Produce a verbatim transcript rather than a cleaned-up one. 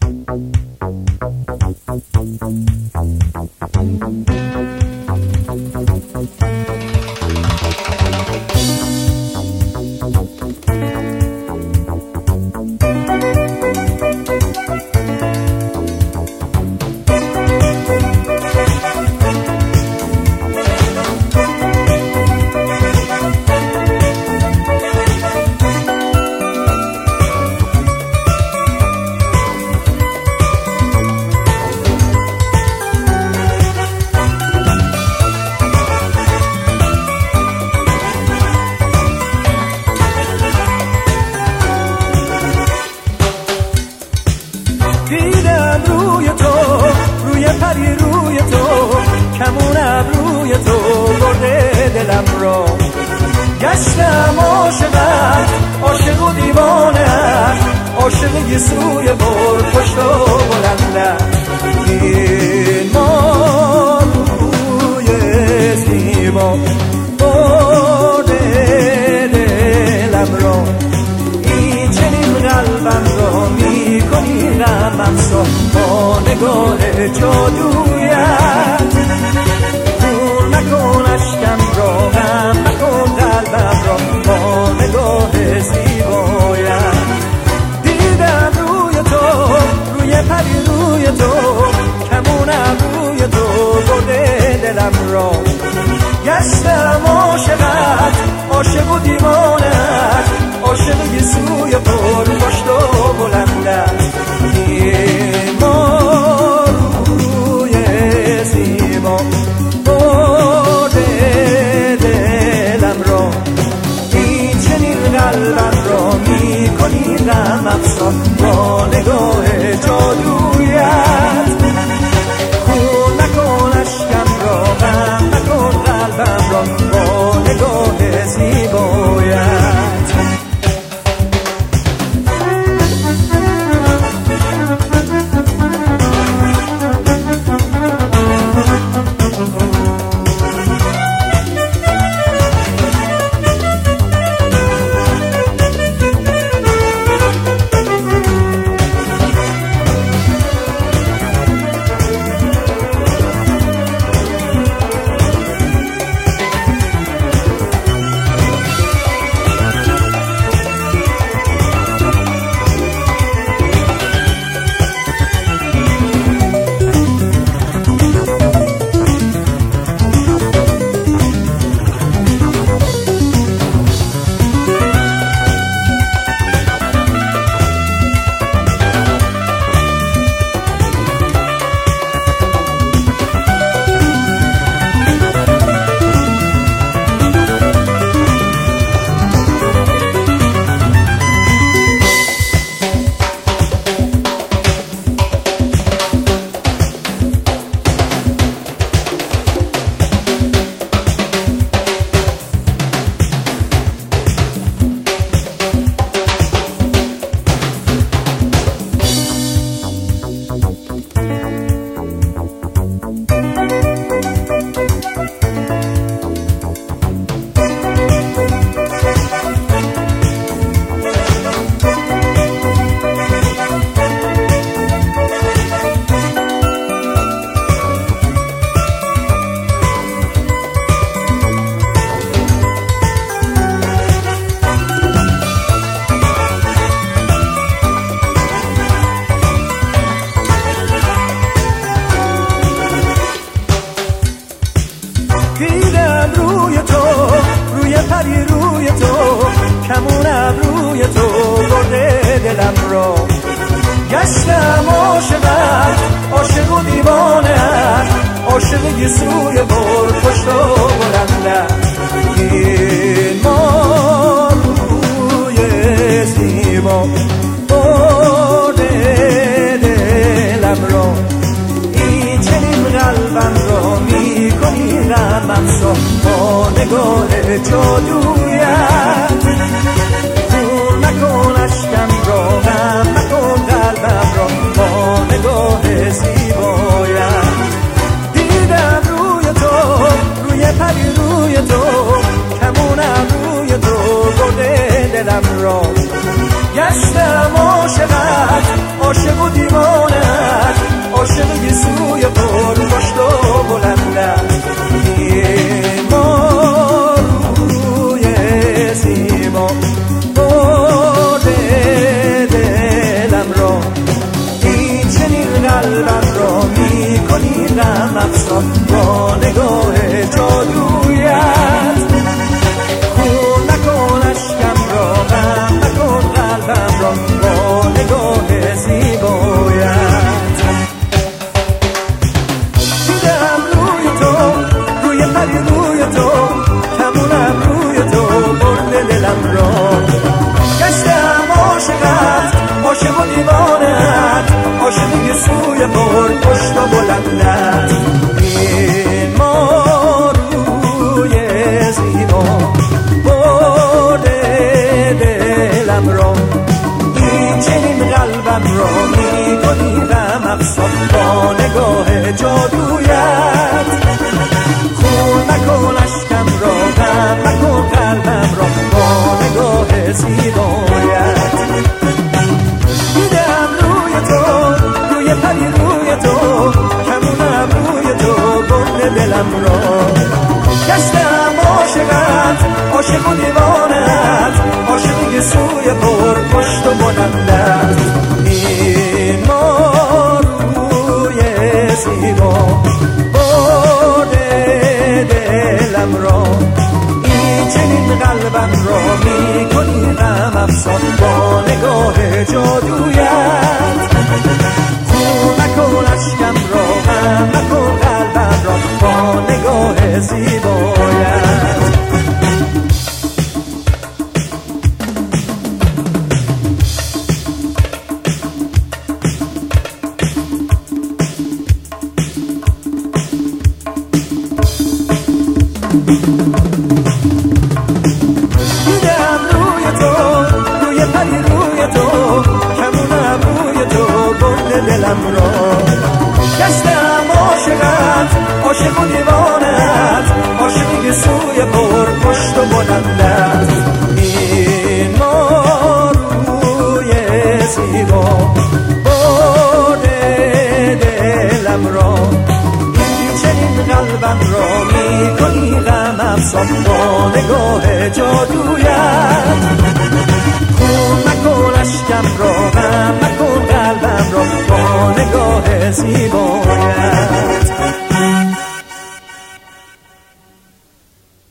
دیدم روی تو، روی پری روی تو، کمون ابروی تو برده دلم را. گشتم عاشقت، عاشق و دیوانه‌ات، عاشق گیسوی پر پشت و بلندت. این ما روی زیبا برده دلم را. این چنین قلبم را میکنی غمم سا با نگاه جادویت. دور نکن اشکم را، غم نکن قلبم را با نگاه زیبایت. دیدم روی تو، روی پری روی تو، کمونم روی تو برده دلم را. گشتم عاشقت، عاشق و دیوانه‌ات، عاشق گیسوی پر پشت و بلندت. این ما روی زیبا برده دلم را. این چنین قلبم را میکنی غمم سا با نگاه جادویت. خون نکن اشکم را، غم نکن قلبم را با نگاه زیبایت. دیدم روی تو، روی پری روی تو، کمون ابروی تو برده دلم را. گشتم عاشقت، عاشق و دیوانه‌ات، عاشق گیسوی پر پشت و بلندت. این ما روی زیبا برده دلم را. این چنین قلبم را میکنی غمم سا با نگاه جادویت. دور نکن اشکم را، غم نکن قلبم را با نگاه زیبایت. دیدم روی تو، روی پری روی تو، کمونم روی تو برده دلم را. گشتم عاشقت، عاشق و دیوانه‌ات، دیوانت عاشق گیسوی پر پشت و بلندت ما روی زیبا برده دلم را این چنین قلبم را میکنی غم افزان با نگاه جادویت خون نکن اشکم را غم نکن قلبم را با نگاه زیبایت دیدم روی تو روی پری روی تو کمونم روی تو برده دلم را گشتم عاشقت عاشق و دیوانت عاشقی سوی پر پشت و بلندت این ما روی زیبا برده دلم را این چنین قلبم را میکنی غم افزان با نگاه جادویت خون نکن اشکم را غم نکن قلبم را با نگاه زیبایت دیدم روی تو روی پری روی تو کمونم روی تو برده دلم را گشتم عاشقت عاشق و دیوانت عاشقی سوی پر پشت و بلندت این ما روی زیبا برده دلم را این چنین قلبم را میکنی غم افزان با نگاه جادویت خون نکن اشکم را غم نکن قلبم را با نگاه زیبایت دیدم روی تو روی پری روی تو کمونم روی تو برده دلم را گشتم عاشقت عاشق و دیوانت عاشقی سوی پر پشت و بلندت این ما روی زیبا برده دلم را این چنین قلبم را میکنی غم افزان با نگاه جادویت خون نکن اشکم را غم نکن قلبم را با نگاه زیبایت